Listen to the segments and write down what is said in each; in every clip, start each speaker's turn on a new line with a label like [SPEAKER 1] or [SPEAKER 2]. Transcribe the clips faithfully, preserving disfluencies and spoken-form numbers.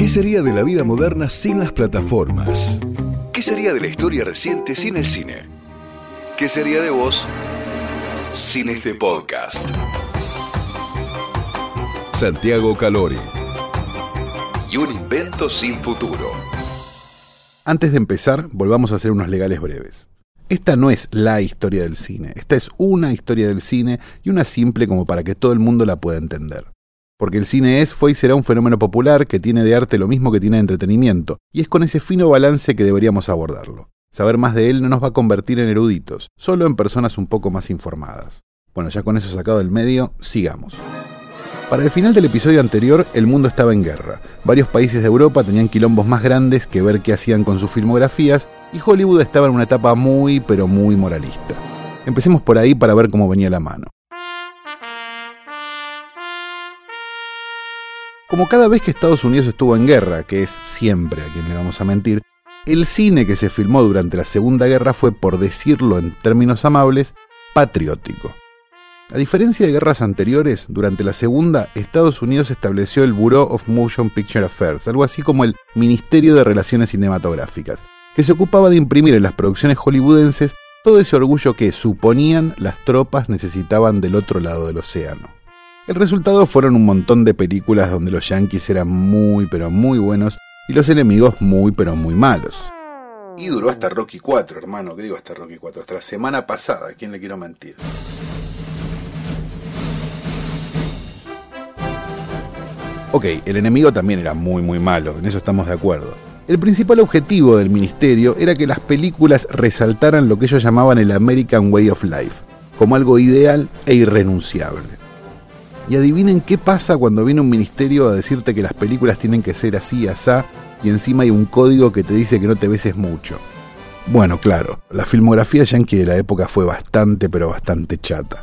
[SPEAKER 1] ¿Qué sería de la vida moderna sin las plataformas? ¿Qué sería de la historia reciente sin el cine? ¿Qué sería de vos sin este podcast? Santiago Calori. Y un invento sin futuro.
[SPEAKER 2] Antes de empezar, volvamos a hacer unos legales breves. Esta no es la historia del cine, esta es una historia del cine y una simple como para que todo el mundo la pueda entender. Porque el cine es, fue y será un fenómeno popular que tiene de arte lo mismo que tiene de entretenimiento, y es con ese fino balance que deberíamos abordarlo. Saber más de él no nos va a convertir en eruditos, solo en personas un poco más informadas. Bueno, ya con eso sacado del medio, sigamos. Para el final del episodio anterior, el mundo estaba en guerra. Varios países de Europa tenían quilombos más grandes que ver qué hacían con sus filmografías, y Hollywood estaba en una etapa muy, pero muy moralista. Empecemos por ahí para ver cómo venía la mano. Como cada vez que Estados Unidos estuvo en guerra, que es siempre, a quien le vamos a mentir, el cine que se filmó durante la Segunda Guerra fue, por decirlo en términos amables, patriótico. A diferencia de guerras anteriores, durante la Segunda, Estados Unidos estableció el Bureau of Motion Picture Affairs, algo así como el Ministerio de Relaciones Cinematográficas, que se ocupaba de imprimir en las producciones hollywoodenses todo ese orgullo que, suponían, las tropas necesitaban del otro lado del océano. El resultado fueron un montón de películas donde los yanquis eran muy pero muy buenos y los enemigos muy pero muy malos. Y duró hasta Rocky cuatro, hermano, ¿qué digo hasta Rocky cuatro? Hasta la semana pasada, ¿a quién le quiero mentir? Ok, el enemigo también era muy muy malo, en eso estamos de acuerdo. El principal objetivo del ministerio era que las películas resaltaran lo que ellos llamaban el American Way of Life, como algo ideal e irrenunciable. Y adivinen qué pasa cuando viene un ministerio a decirte que las películas tienen que ser así, asá, y encima hay un código que te dice que no te beses mucho. Bueno, claro, la filmografía yankee de la época fue bastante, pero bastante chata.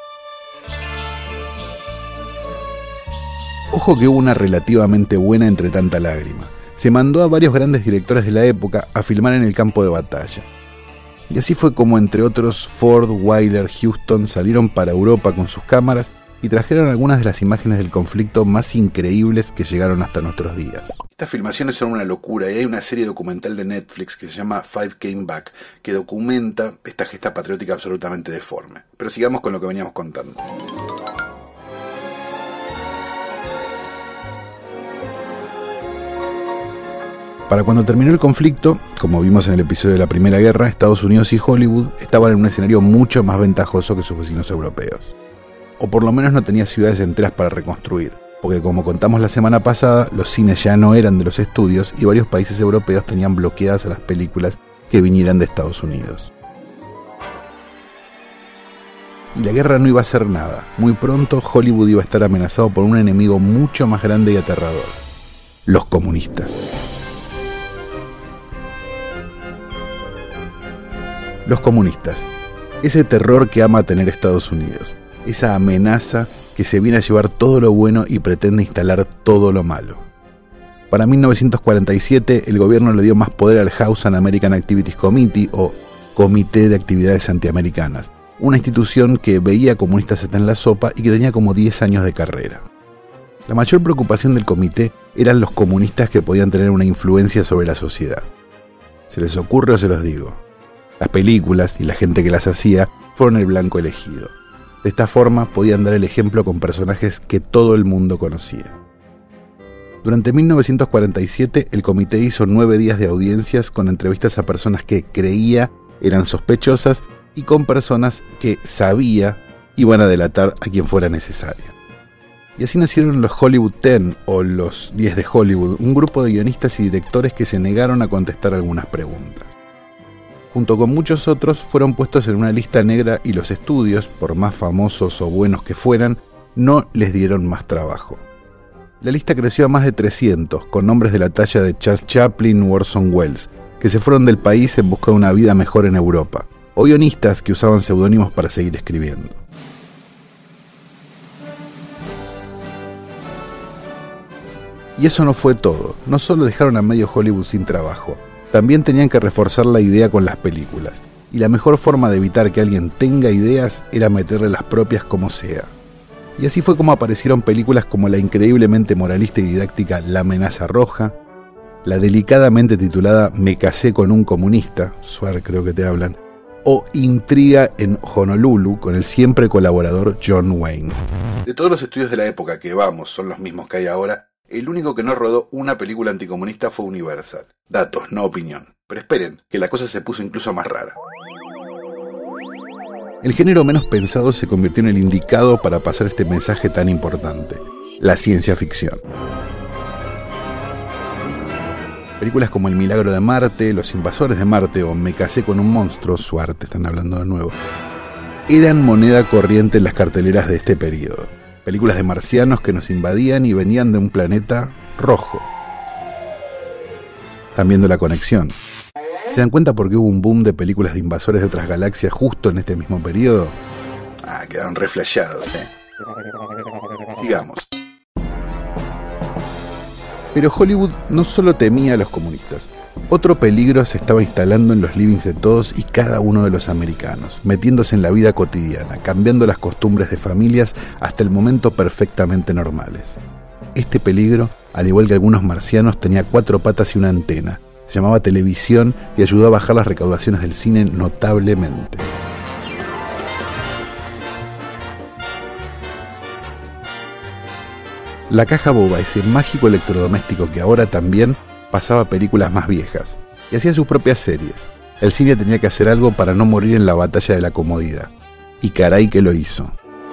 [SPEAKER 2] Ojo que hubo una relativamente buena entre tanta lágrima. Se mandó a varios grandes directores de la época a filmar en el campo de batalla. Y así fue como, entre otros, Ford, Wyler, Huston salieron para Europa con sus cámaras y trajeron algunas de las imágenes del conflicto más increíbles que llegaron hasta nuestros días. Estas filmaciones son una locura y hay una serie documental de Netflix que se llama Five Came Back, que documenta esta gesta patriótica absolutamente deforme. Pero sigamos con lo que veníamos contando. Para cuando terminó el conflicto, como vimos en el episodio de la Primera Guerra, Estados Unidos y Hollywood estaban en un escenario mucho más ventajoso que sus vecinos europeos. O por lo menos no tenía ciudades enteras para reconstruir, porque como contamos la semana pasada, los cines ya no eran de los estudios y varios países europeos tenían bloqueadas a las películas que vinieran de Estados Unidos. Y la guerra no iba a ser nada. Muy pronto Hollywood iba a estar amenazado por un enemigo mucho más grande y aterrador: los comunistas. Los comunistas, ese terror que ama tener Estados Unidos. Esa amenaza que se viene a llevar todo lo bueno y pretende instalar todo lo malo. Para mil novecientos cuarenta y siete, el gobierno le dio más poder al House and American Activities Committee, o Comité de Actividades Antiamericanas, una institución que veía comunistas hasta en la sopa y que tenía como diez años de carrera. La mayor preocupación del comité eran los comunistas que podían tener una influencia sobre la sociedad. ¿Se les ocurre o se los digo? Las películas y la gente que las hacía fueron el blanco elegido. De esta forma podían dar el ejemplo con personajes que todo el mundo conocía. Durante mil novecientos cuarenta y siete, el comité hizo nueve días de audiencias con entrevistas a personas que creía eran sospechosas y con personas que sabía iban a delatar a quien fuera necesario. Y así nacieron los Hollywood Ten, o los diez de Hollywood, un grupo de guionistas y directores que se negaron a contestar algunas preguntas. Junto con muchos otros, fueron puestos en una lista negra y los estudios, por más famosos o buenos que fueran, no les dieron más trabajo. La lista creció a más de trescientos, con nombres de la talla de Charles Chaplin u Orson Welles, que se fueron del país en busca de una vida mejor en Europa, o guionistas que usaban seudónimos para seguir escribiendo. Y eso no fue todo. No solo dejaron a medio Hollywood sin trabajo, también tenían que reforzar la idea con las películas, y la mejor forma de evitar que alguien tenga ideas era meterle las propias como sea. Y así fue como aparecieron películas como la increíblemente moralista y didáctica La amenaza roja, la delicadamente titulada Me casé con un comunista, Suar creo que te hablan, o Intriga en Honolulu con el siempre colaborador John Wayne. De todos los estudios de la época, que vamos, son los mismos que hay ahora, el único que no rodó una película anticomunista fue Universal. Datos, no opinión. Pero esperen, que la cosa se puso incluso más rara. El género menos pensado se convirtió en el indicado para pasar este mensaje tan importante: la ciencia ficción. Películas como El milagro de Marte, Los invasores de Marte o Me casé con un monstruo, su arte, están hablando de nuevo, eran moneda corriente en las carteleras de este periodo. Películas de marcianos que nos invadían y venían de un planeta rojo. Están viendo la conexión. ¿Se dan cuenta por qué hubo un boom de películas de invasores de otras galaxias justo en este mismo periodo? Ah, quedaron re flasheados, eh. Sigamos. Pero Hollywood no solo temía a los comunistas. Otro peligro se estaba instalando en los livings de todos y cada uno de los americanos, metiéndose en la vida cotidiana, cambiando las costumbres de familias hasta el momento perfectamente normales. Este peligro, al igual que algunos marcianos, tenía cuatro patas y una antena. Se llamaba televisión y ayudó a bajar las recaudaciones del cine notablemente. La caja boba, ese mágico electrodoméstico que ahora también pasaba películas más viejas y hacía sus propias series. El cine tenía que hacer algo para no morir en la batalla de la comodidad. Y caray que lo hizo.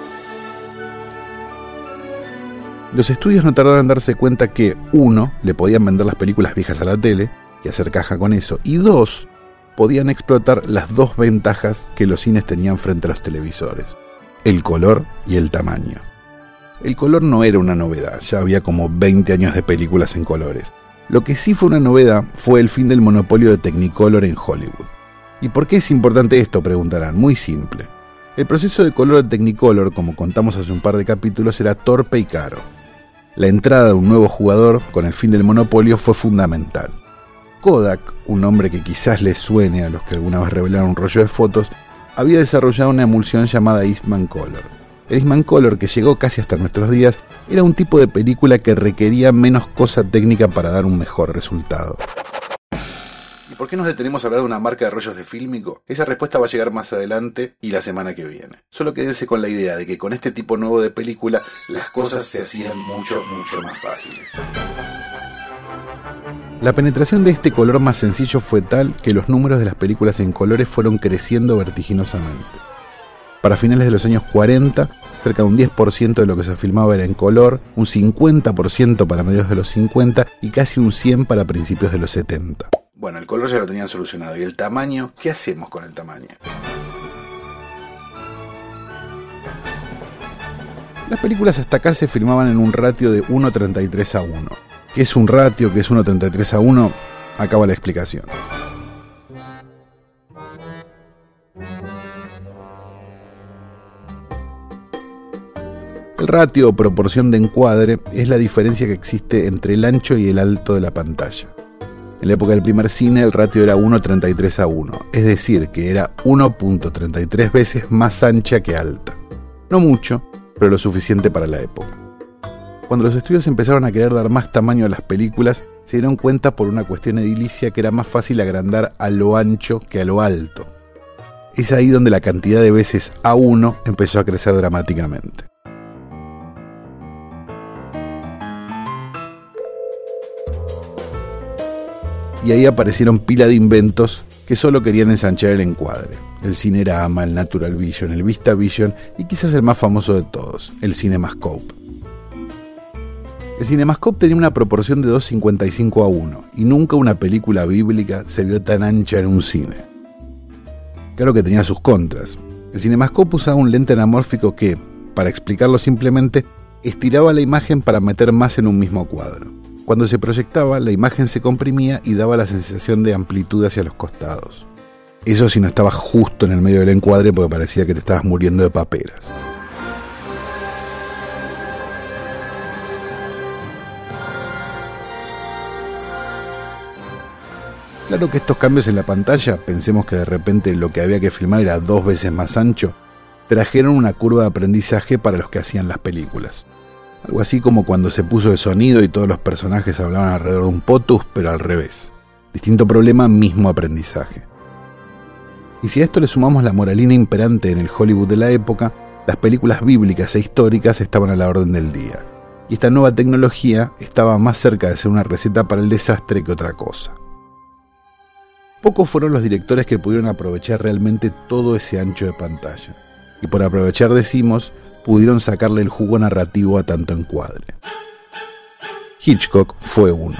[SPEAKER 2] Los estudios no tardaron en darse cuenta que, uno, le podían vender las películas viejas a la tele y hacer caja con eso, y dos, podían explotar las dos ventajas que los cines tenían frente a los televisores: el color y el tamaño. El color no era una novedad, ya había como veinte años de películas en colores. Lo que sí fue una novedad fue el fin del monopolio de Technicolor en Hollywood. ¿Y por qué es importante esto?, preguntarán. Muy simple. El proceso de color de Technicolor, como contamos hace un par de capítulos, era torpe y caro. La entrada de un nuevo jugador con el fin del monopolio fue fundamental. Kodak, un nombre que quizás les suene a los que alguna vez revelaron un rollo de fotos, había desarrollado una emulsión llamada Eastman Color. El Eastman Color, que llegó casi hasta nuestros días, era un tipo de película que requería menos cosa técnica para dar un mejor resultado. ¿Y por qué nos detenemos a hablar de una marca de rollos de fílmico? Esa respuesta va a llegar más adelante y la semana que viene. Solo quédense con la idea de que con este tipo nuevo de película las cosas se hacían mucho, mucho más fáciles. La penetración de este color más sencillo fue tal que los números de las películas en colores fueron creciendo vertiginosamente. Para finales de los años cuarenta, cerca de un diez por ciento de lo que se filmaba era en color, un cincuenta por ciento para mediados de los cincuenta y casi un cien por ciento para principios de los setenta. Bueno, el color ya lo tenían solucionado. ¿Y el tamaño? ¿Qué hacemos con el tamaño? Las películas hasta acá se filmaban en un ratio de uno treinta y tres a uno. ¿Qué es un ratio? ¿Qué es uno treinta y tres a uno? Acaba la explicación. El ratio o proporción de encuadre es la diferencia que existe entre el ancho y el alto de la pantalla. En la época del primer cine el ratio era uno treinta y tres a uno, es decir, que era uno punto treinta y tres veces más ancha que alta. No mucho, pero lo suficiente para la época. Cuando los estudios empezaron a querer dar más tamaño a las películas, se dieron cuenta por una cuestión edilicia que era más fácil agrandar a lo ancho que a lo alto. Es ahí donde la cantidad de veces A uno empezó a crecer dramáticamente. Y ahí aparecieron pila de inventos que solo querían ensanchar el encuadre. El Cinerama, el Natural Vision, el VistaVision y quizás el más famoso de todos, el CinemaScope. El CinemaScope tenía una proporción de dos punto cincuenta y cinco a uno y nunca una película bíblica se vio tan ancha en un cine. Claro que tenía sus contras. El CinemaScope usaba un lente anamórfico que, para explicarlo simplemente, estiraba la imagen para meter más en un mismo cuadro. Cuando se proyectaba, la imagen se comprimía y daba la sensación de amplitud hacia los costados. Eso si no estabas justo en el medio del encuadre porque parecía que te estabas muriendo de paperas. Claro que estos cambios en la pantalla, pensemos que de repente lo que había que filmar era dos veces más ancho, trajeron una curva de aprendizaje para los que hacían las películas. Algo así como cuando se puso el sonido y todos los personajes hablaban alrededor de un POTUS, pero al revés. Distinto problema, mismo aprendizaje. Y si a esto le sumamos la moralina imperante en el Hollywood de la época, las películas bíblicas e históricas estaban a la orden del día. Y esta nueva tecnología estaba más cerca de ser una receta para el desastre que otra cosa. Pocos fueron los directores que pudieron aprovechar realmente todo ese ancho de pantalla. Y por aprovechar decimos, pudieron sacarle el jugo narrativo a tanto encuadre. Hitchcock fue uno.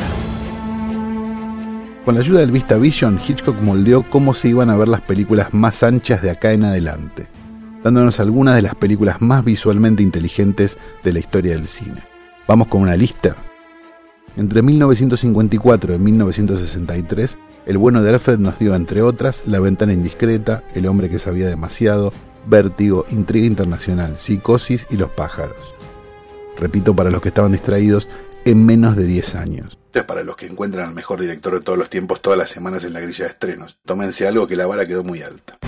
[SPEAKER 2] Con la ayuda del VistaVision, Hitchcock moldeó cómo se iban a ver las películas más anchas de acá en adelante, dándonos algunas de las películas más visualmente inteligentes de la historia del cine. ¿Vamos con una lista? Entre mil novecientos cincuenta y cuatro y mil novecientos sesenta y tres, el bueno de Alfred nos dio, entre otras, La ventana indiscreta, El hombre que sabía demasiado, Vértigo, Intriga internacional, Psicosis y Los pájaros. Repito, para los que estaban distraídos, en menos de diez años. Esto es para los que encuentran al mejor director de todos los tiempos todas las semanas en la grilla de estrenos. Tómense algo que la vara quedó muy alta.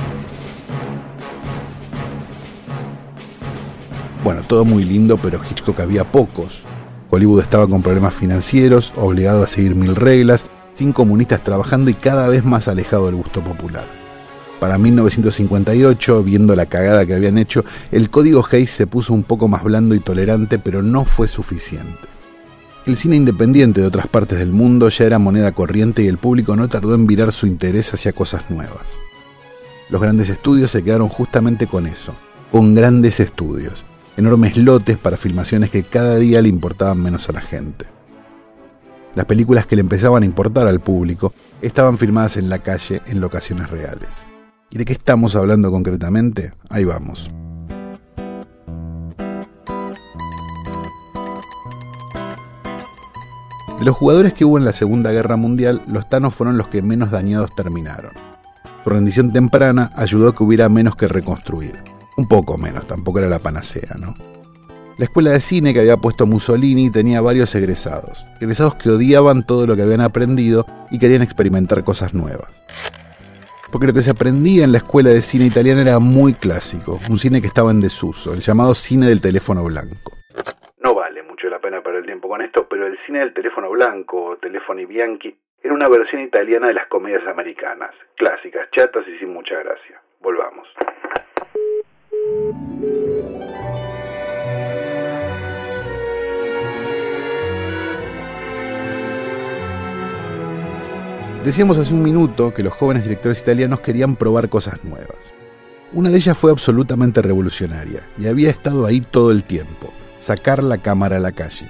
[SPEAKER 2] Bueno, todo muy lindo, pero Hitchcock había pocos. Hollywood estaba con problemas financieros, obligado a seguir mil reglas, sin comunistas trabajando y cada vez más alejado del gusto popular. Para mil novecientos cincuenta y ocho, viendo la cagada que habían hecho, el código Hays se puso un poco más blando y tolerante, pero no fue suficiente. El cine independiente de otras partes del mundo ya era moneda corriente y el público no tardó en virar su interés hacia cosas nuevas. Los grandes estudios se quedaron justamente con eso, con grandes estudios, enormes lotes para filmaciones que cada día le importaban menos a la gente. Las películas que le empezaban a importar al público estaban filmadas en la calle en locaciones reales. ¿Y de qué estamos hablando concretamente? Ahí vamos. De los jugadores que hubo en la Segunda Guerra Mundial, los Thanos fueron los que menos dañados terminaron. Su rendición temprana ayudó a que hubiera menos que reconstruir. Un poco menos, tampoco era la panacea, ¿no? La escuela de cine que había puesto Mussolini tenía varios egresados. Egresados que odiaban todo lo que habían aprendido y querían experimentar cosas nuevas. Porque lo que se aprendía en la escuela de cine italiana era muy clásico, un cine que estaba en desuso, el llamado cine del teléfono blanco. No vale mucho la pena perder el tiempo con esto, pero el cine del teléfono blanco o telefoni bianchi era una versión italiana de las comedias americanas, clásicas, chatas y sin mucha gracia. Volvamos. Decíamos hace un minuto que los jóvenes directores italianos querían probar cosas nuevas. Una de ellas fue absolutamente revolucionaria y había estado ahí todo el tiempo: sacar la cámara a la calle.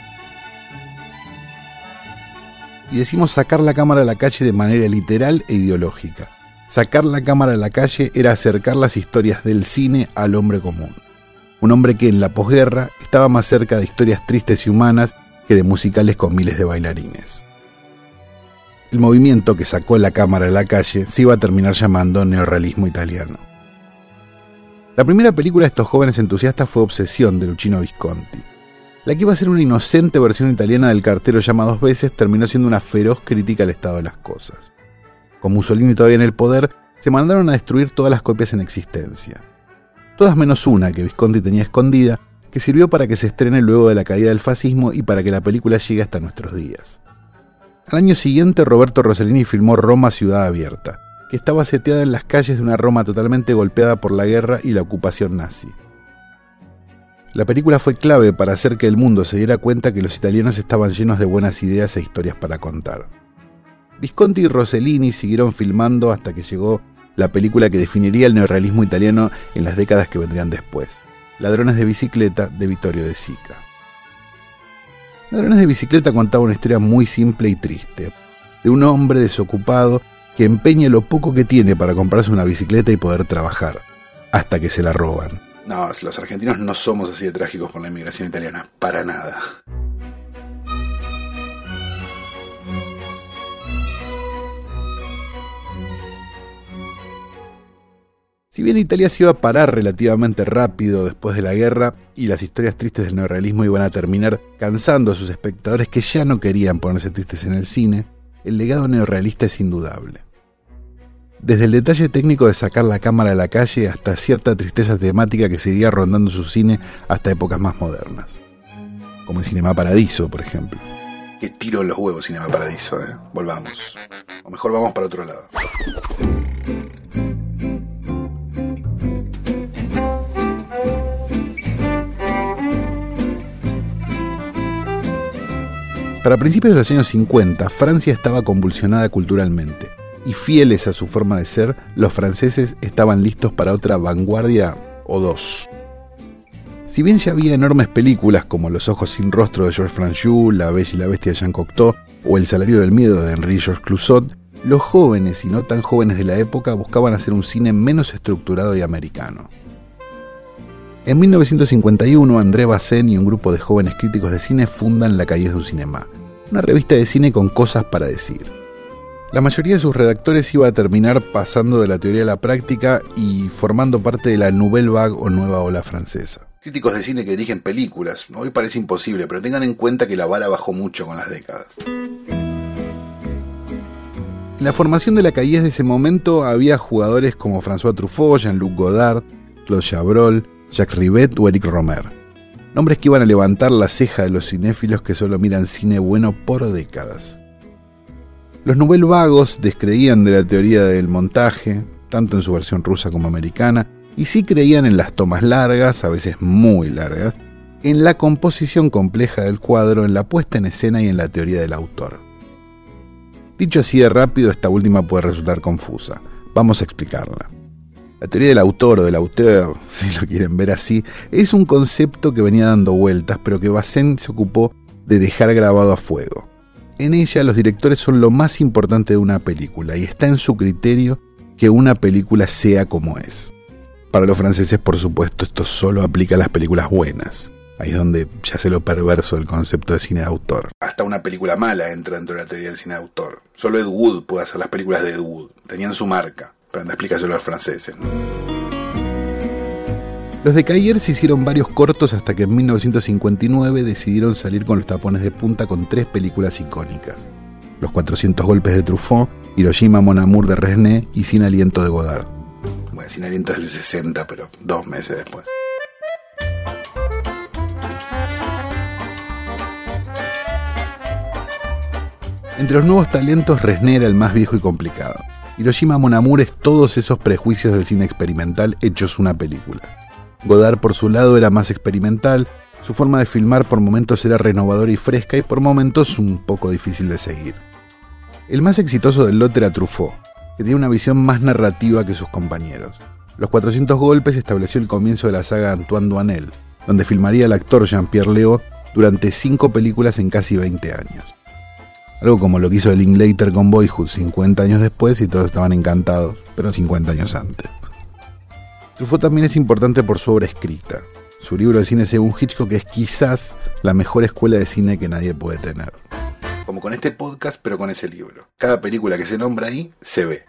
[SPEAKER 2] Y decimos sacar la cámara a la calle de manera literal e ideológica. Sacar la cámara a la calle era acercar las historias del cine al hombre común. Un hombre que en la posguerra estaba más cerca de historias tristes y humanas que de musicales con miles de bailarines. El movimiento que sacó la cámara a la calle se iba a terminar llamando neorrealismo italiano. La primera película de estos jóvenes entusiastas fue Obsesión, de Luchino Visconti. La que iba a ser una inocente versión italiana del Cartero llama dos veces terminó siendo una feroz crítica al estado de las cosas. Con Mussolini todavía en el poder, se mandaron a destruir todas las copias en existencia. Todas menos una que Visconti tenía escondida, que sirvió para que se estrene luego de la caída del fascismo y para que la película llegue hasta nuestros días. Al año siguiente, Roberto Rossellini filmó Roma Ciudad Abierta, que estaba seteada en las calles de una Roma totalmente golpeada por la guerra y la ocupación nazi. La película fue clave para hacer que el mundo se diera cuenta que los italianos estaban llenos de buenas ideas e historias para contar. Visconti y Rossellini siguieron filmando hasta que llegó la película que definiría el neorrealismo italiano en las décadas que vendrían después: Ladrones de bicicleta, de Vittorio De Sica. Ladrones de bicicleta contaba una historia muy simple y triste, de un hombre desocupado que empeña lo poco que tiene para comprarse una bicicleta y poder trabajar, hasta que se la roban. No, los argentinos no somos así de trágicos con la inmigración italiana, para nada. Si bien Italia se iba a parar relativamente rápido después de la guerra y las historias tristes del neorrealismo iban a terminar cansando a sus espectadores que ya no querían ponerse tristes en el cine, el legado neorrealista es indudable. Desde el detalle técnico de sacar la cámara a la calle hasta cierta tristeza temática que seguiría rondando su cine hasta épocas más modernas. Como en Cinema Paradiso, por ejemplo. Qué tiro en los huevos Cinema Paradiso, ¿eh? Volvamos. O mejor vamos para otro lado. Para principios de los años cincuenta, Francia estaba convulsionada culturalmente, y fieles a su forma de ser, los franceses estaban listos para otra vanguardia o dos. Si bien ya había enormes películas como Los ojos sin rostro de Georges Franju, La Bella y la Bestia de Jean Cocteau o El salario del miedo de Henri-Georges Clouzot, los jóvenes y no tan jóvenes de la época buscaban hacer un cine menos estructurado y americano. En mil novecientos cincuenta y uno, André Bazin y un grupo de jóvenes críticos de cine fundan La Cahiers du Cinéma, una revista de cine con cosas para decir. La mayoría de sus redactores iba a terminar pasando de la teoría a la práctica y formando parte de la Nouvelle Vague o Nueva Ola francesa. Críticos de cine que dirigen películas, hoy parece imposible, pero tengan en cuenta que la vara bajó mucho con las décadas. En la formación de La Cahiers de ese momento había jugadores como François Truffaut, Jean-Luc Godard, Claude Chabrol, Jacques Rivette o Éric Rohmer. Nombres que iban a levantar la ceja de los cinéfilos que solo miran cine bueno por décadas. Los Nouvelle Vagos descreían de la teoría del montaje, tanto en su versión rusa como americana, y sí creían en las tomas largas, a veces muy largas, en la composición compleja del cuadro, en la puesta en escena y en la teoría del autor. Dicho así de rápido, esta última puede resultar confusa. Vamos a explicarla. La teoría del autor o del auteur, si lo quieren ver así, es un concepto que venía dando vueltas, pero que Bazin se ocupó de dejar grabado a fuego. En ella, los directores son lo más importante de una película y está en su criterio que una película sea como es. Para los franceses, por supuesto, esto solo aplica a las películas buenas. Ahí es donde ya se lo perverso del concepto de cine de autor. Hasta una película mala entra dentro de la teoría del cine de autor. Solo Ed Wood puede hacer las películas de Ed Wood. Tenían su marca. Pero anda, explícaselo a los franceses, ¿no? Los de Cahiers hicieron varios cortos hasta que en mil novecientos cincuenta y nueve decidieron salir con los tapones de punta con tres películas icónicas. Los cuatrocientos golpes de Truffaut, Hiroshima Mon Amour de Resnais y Sin aliento de Godard. Bueno, Sin aliento es del sesenta, pero dos meses después. Entre los nuevos talentos, Resnais era el más viejo y complicado. Hiroshima Mon Amour es todos esos prejuicios del cine experimental hechos una película. Godard, por su lado, era más experimental, su forma de filmar por momentos era renovadora y fresca y por momentos un poco difícil de seguir. El más exitoso del lote era Truffaut, que tiene una visión más narrativa que sus compañeros. Los cuatrocientos golpes estableció el comienzo de la saga Antoine Doinel, donde filmaría el actor Jean-Pierre Léaud durante cinco películas en casi veinte años. Algo como lo que hizo Linklater con Boyhood cincuenta años después y todos estaban encantados, pero cincuenta años antes. Truffaut también es importante por su obra escrita. Su libro de cine según Hitchcock es quizás la mejor escuela de cine que nadie puede tener. Como con este podcast, pero con ese libro. Cada película que se nombra ahí, se ve.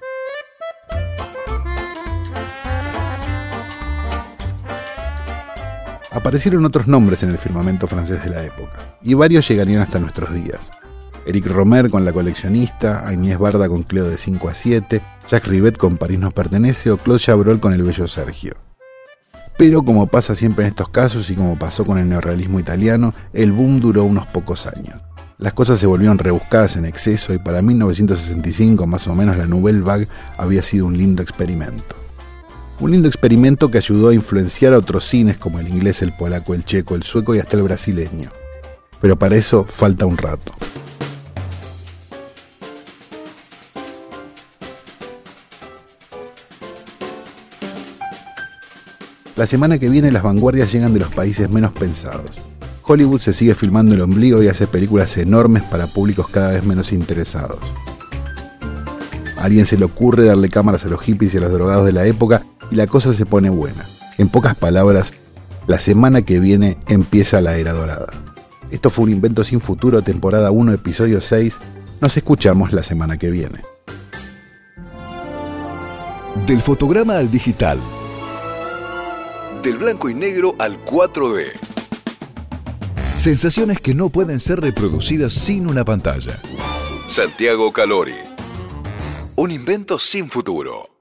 [SPEAKER 2] Aparecieron otros nombres en el firmamento francés de la época, y varios llegarían hasta nuestros días. Éric Rohmer con La coleccionista, Agnès Varda con Cleo de cinco a siete, Jacques Rivette con París nos pertenece o Claude Chabrol con El bello Sergio. Pero como pasa siempre en estos casos y como pasó con el neorrealismo italiano, el boom duró unos pocos años. Las cosas se volvieron rebuscadas en exceso y para mil novecientos sesenta y cinco más o menos la Nouvelle Vague había sido un lindo experimento. Un lindo experimento que ayudó a influenciar a otros cines como el inglés, el polaco, el checo, el sueco y hasta el brasileño. Pero para eso falta un rato. La semana que viene las vanguardias llegan de los países menos pensados. Hollywood se sigue filmando el ombligo y hace películas enormes para públicos cada vez menos interesados. A alguien se le ocurre darle cámaras a los hippies y a los drogados de la época y la cosa se pone buena. En pocas palabras, la semana que viene empieza la era dorada. Esto fue Un invento sin futuro, temporada uno, episodio seis. Nos escuchamos la semana que viene.
[SPEAKER 1] Del fotograma al digital. Del blanco y negro al cuatro D. Sensaciones que no pueden ser reproducidas sin una pantalla. Santiago Calori. Un invento sin futuro.